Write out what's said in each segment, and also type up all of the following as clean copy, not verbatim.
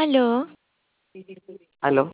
Aló, Aló.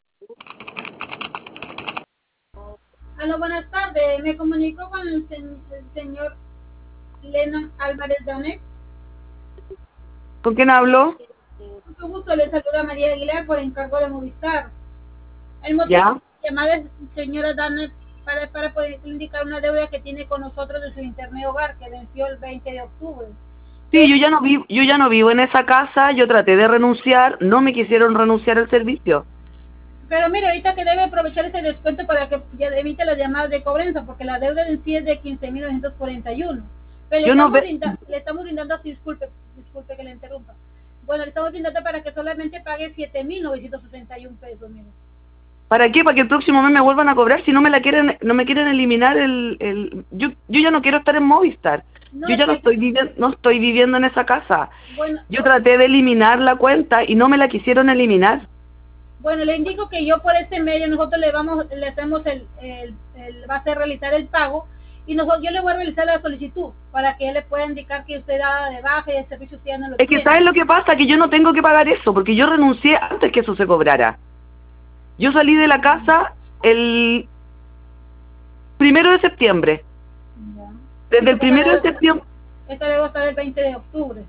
Aló, buenas tardes. Me comunico con el señor Lennon Álvarez Danek. ¿Con quién hablo? Mucho gusto, le saluda María Aguilar por encargo de Movistar. El motivo ¿Ya? de mi llamada es, señora Danek, para poder indicar una deuda que tiene con nosotros de su internet hogar que venció el 20 de octubre. Sí, yo ya no vivo en esa casa, yo traté de renunciar, no me quisieron renunciar al servicio. Pero mire, ahorita que debe aprovechar ese descuento para que ya evite las llamadas de cobranza, porque la deuda en sí es de 15.941. Pero Yo no ve, le estamos brindando, disculpe que le interrumpa. Bueno, le estamos brindando para que solamente pague 7.961 pesos, mire. ¿Para qué? Para que el próximo mes me vuelvan a cobrar si no me la quieren, no me quieren eliminar yo ya no quiero estar en Movistar. No, Yo es ya que, no estoy viviendo en esa casa. bueno, Yo traté de eliminar la cuenta y no me la quisieron eliminar. bueno, le indico que yo por este medio nosotros le hacemos va a ser realizar el pago y yo le voy a realizar la solicitud para que él le pueda indicar que usted da de baja y el servicio usted ya no lo Es que tiene. ¿sabes lo que pasa? Que yo no tengo que pagar eso, porque yo renuncié antes que eso se cobrara. Yo salí de la casa el 1 de septiembre. Ya. Desde el 1 de septiembre. Esta deuda está del 20 de octubre.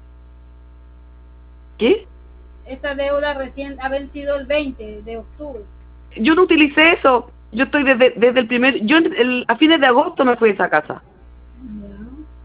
¿Qué? Esta deuda recién ha vencido el 20 de octubre. Yo no utilicé eso. Yo estoy desde el a fines de agosto me fui de esa casa. Ya.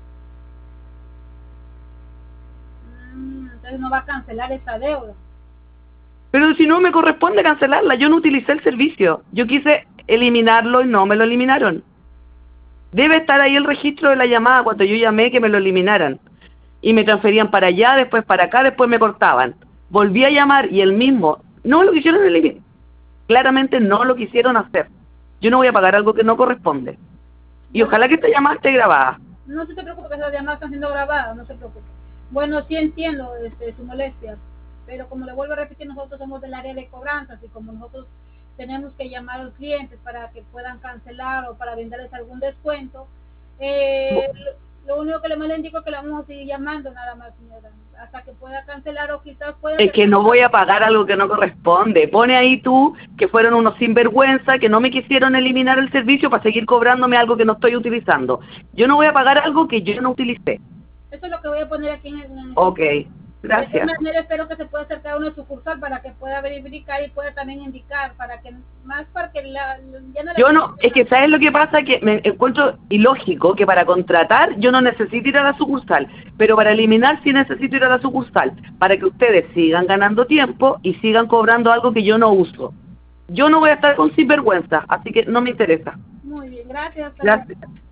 Entonces no va a cancelar esa deuda. Pero si no me corresponde cancelarla, yo no utilicé el servicio. Yo quise eliminarlo y no me lo eliminaron. Debe estar ahí el registro de la llamada cuando yo llamé que me lo eliminaran. Y me transferían para allá, después para acá, después me cortaban. Volví a llamar y el mismo, no lo quisieron eliminar. Claramente no lo quisieron hacer. Yo no voy a pagar algo que no corresponde. Y Bueno, ojalá que esta llamada esté grabada. no se preocupe que esas llamadas están siendo grabadas, no se preocupe. Bueno, sí entiendo su molestia, pero como le vuelvo a repetir, nosotros somos del área de cobranzas y como nosotros tenemos que llamar a los clientes para que puedan cancelar o para brindarles algún descuento, lo único que le indico es que le vamos a seguir llamando nada más, señora, hasta que pueda cancelar o quizás pueda... Es que no voy a pagar algo que no corresponde. Pone ahí tú que fueron unos sinvergüenza, que no me quisieron eliminar el servicio para seguir cobrándome algo que no estoy utilizando. Yo no voy a pagar algo que yo no utilicé. Eso es lo que voy a poner aquí en el... Ok, De gracias. esta manera espero que se pueda acercar a una sucursal para que pueda verificar y pueda también indicar para que ya no Yo no, es que ¿sabes lo que pasa? Que me encuentro ilógico que para contratar yo no necesito ir a la sucursal, pero para eliminar sí necesito ir a la sucursal, para que ustedes sigan ganando tiempo y sigan cobrando algo que yo no uso. Yo no voy a estar con sinvergüenza, así que no me interesa. Muy bien, gracias. Gracias.